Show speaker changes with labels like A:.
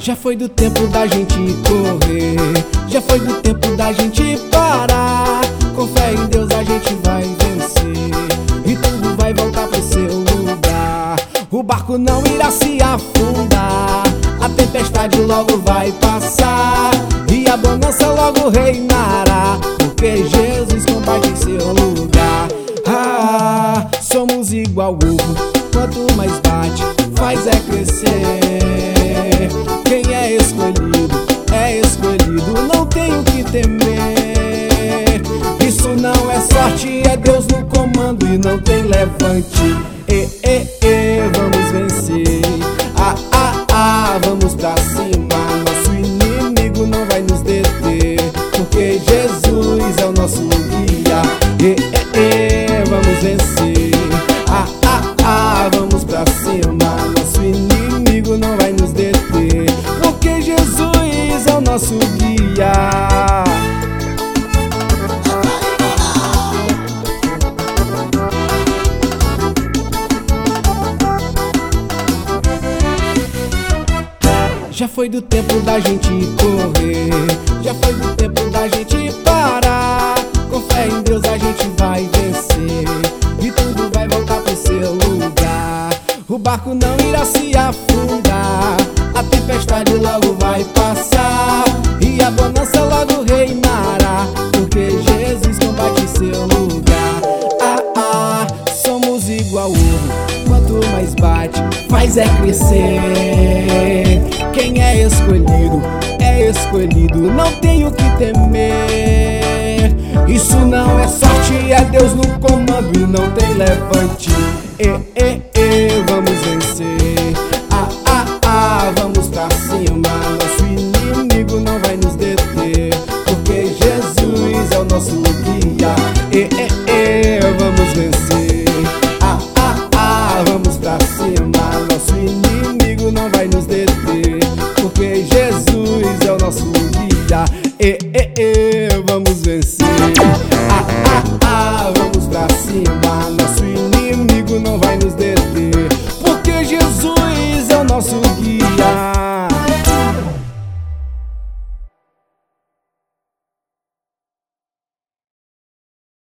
A: Já foi do tempo da gente correr, já foi do tempo da gente parar. Com fé em Deus a gente vai vencer e tudo vai voltar pro seu lugar. O barco não irá se afundar, a tempestade logo vai passar e a bonança logo reinará, porque Jesus combate em seu lugar. Ah, somos igual ovo, quanto mais bate, faz é crescer. Quem é escolhido, não tem o que temer. Isso não é sorte, é Deus no comando e não tem levante. Vamos vencer. Vamos pra cima, nosso inimigo não vai nos deter, porque Jesus é o nosso guia. Vamos vencer. Vamos pra cima, nosso inimigo não vai nos deter, porque Jesus é o nosso guia. Já foi do tempo da gente correr, já foi do tempo da gente parar. Com fé em Deus a gente vai vencer e tudo vai voltar pro seu lugar. O barco não irá se afundar, a tempestade logo vai passar e a bonança logo reinará, porque Jesus combate em seu lugar. Somos igual ouro, quanto mais bate, faz é crescer. Quem é escolhido, não tem o que temer. Isso não é sorte, é Deus no comando e não tem levante. Vamos vencer. Vamos pra cima, nosso inimigo não vai nos deter, porque Jesus é o nosso guia. Vamos vencer. Vamos pra cima, nosso inimigo